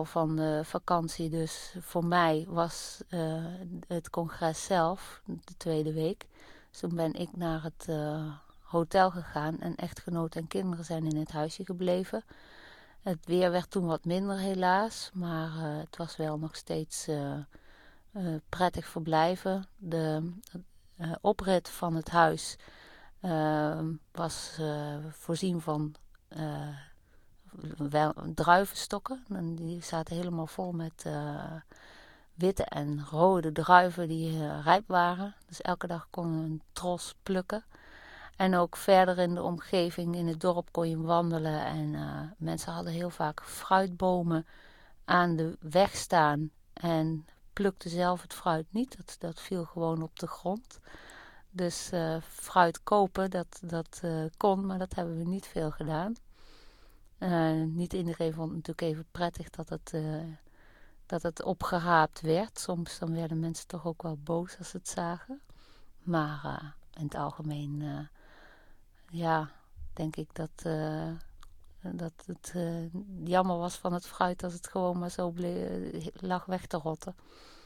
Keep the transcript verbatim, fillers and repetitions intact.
van de vakantie. Dus voor mij was uh, het congres zelf de tweede week. Dus toen ben ik naar het uh, hotel gegaan en echtgenoot en kinderen zijn in het huisje gebleven. Het weer werd toen wat minder helaas, maar uh, het was wel nog steeds uh, uh, prettig verblijven. De uh, oprit van het huis uh, was uh, voorzien van uh, wel, druivenstokken. En die zaten helemaal vol met uh, witte en rode druiven die uh, rijp waren. Dus elke dag kon je een tros plukken. En ook verder in de omgeving, in het dorp, kon je wandelen. En uh, mensen hadden heel vaak fruitbomen aan de weg staan. En plukten zelf het fruit niet. Dat, dat viel gewoon op de grond. Dus uh, fruit kopen, dat, dat uh, kon, maar dat hebben we niet veel gedaan. Uh, niet iedereen vond het natuurlijk even prettig dat het, uh, dat het opgeraapt werd. Soms dan werden mensen toch ook wel boos als ze het zagen. Maar uh, in het algemeen... Uh, Ja, denk ik dat, uh, dat het uh, jammer was van het fruit als het gewoon maar zo ble- lag weg te rotten.